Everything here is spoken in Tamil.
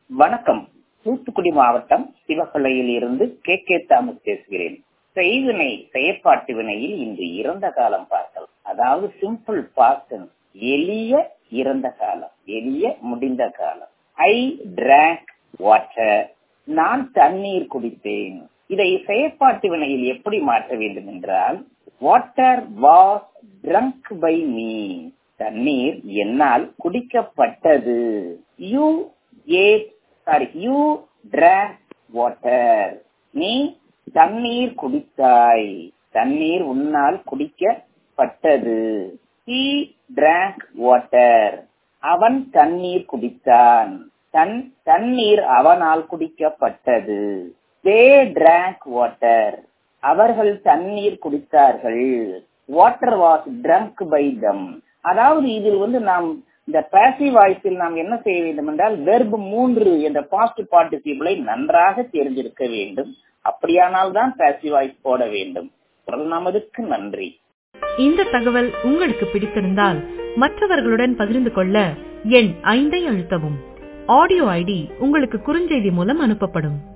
வணக்கம். தூத்துக்குடி மாவட்டம் சிவகலையில் இருந்து கே தாமஸ் பேசுகிறேன். செய்வினை செயற்பாட்டு வினையில் இன்று இறந்த காலம் பார்க்கலாம். அதாவது சிம்பிள் பாஸ்ட், எளிய இறந்த காலம், எளிய முடிந்த காலம். ஐ டிராங்க் வாட்டர், நான் தண்ணீர் குடித்தேன். இதை செயற்பாட்டு வினையில் எப்படி மாற்ற வேண்டும் என்றால், water was drunk by me, தண்ணீர் என்னால் குடிக்கப்பட்டது. யூ drank water, நீ தண்ணீர் குடித்தாய், தண்ணீர் உன்னால் குடிக்கப்பட்டது. he drank water, அவன் தண்ணீர் குடித்தான், தண்ணீர் அவனால் குடிக்கப்பட்டது. they drank water, அவர்கள் தண்ணீர் குடித்தார்கள். water was drunk by them. அதாவது இதில் நாம் இந்த பாசிவ் வாய்ஸில் நாம் என்ன செய்ய வேண்டும் என்றால், வெர்ப் 3 என்ற பாஸ்ட் பார்ட்டிசிபிளை நன்றாக தெரிஞ்சிருக்க வேண்டும். அப்படியானால் தான் பாசிவ் வாய்ஸ் போட வேண்டும். நமதுக்கு நன்றி. இந்த தகவல் உங்களுக்கு பிடித்திருந்தால் மற்றவர்களுடன் பகிர்ந்து கொள்ள எண் 5 அழுத்தவும். ஆடியோ ஐடி உங்களுக்கு குறுஞ்செய்தி மூலம் அனுப்பப்படும்.